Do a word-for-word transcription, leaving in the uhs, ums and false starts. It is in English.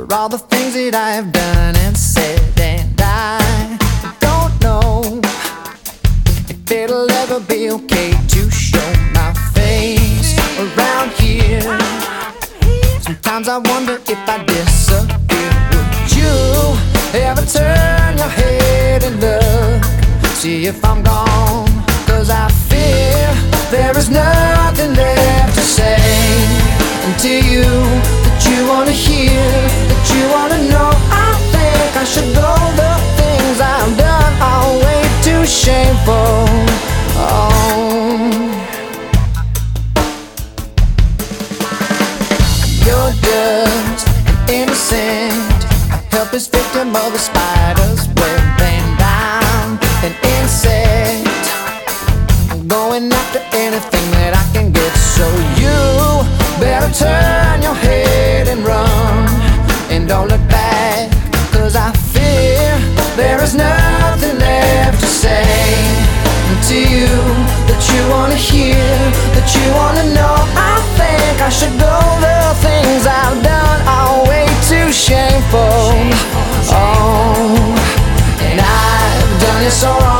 for all the things that I have done and said. And I don't know if it'll ever be okay to show my face around here. Sometimes I wonder if I disappear. Would you ever turn your head and look, see if I'm gone? Cause I fear there is nothing left to say. And to you, that you wanna hear, that you wanna know, I think I should go. The things I've done are way too shameful. Oh, you're just an innocent, a helpless victim of a spider's web. And I'm an insect, going after anything that I can get. So you better turn your head and run, and don't look back, cause I fear there is nothing left to say. And to you, that you wanna hear, that you wanna know, I think I should go. The things I've done are way too shameful. Oh, and I've done it so wrong.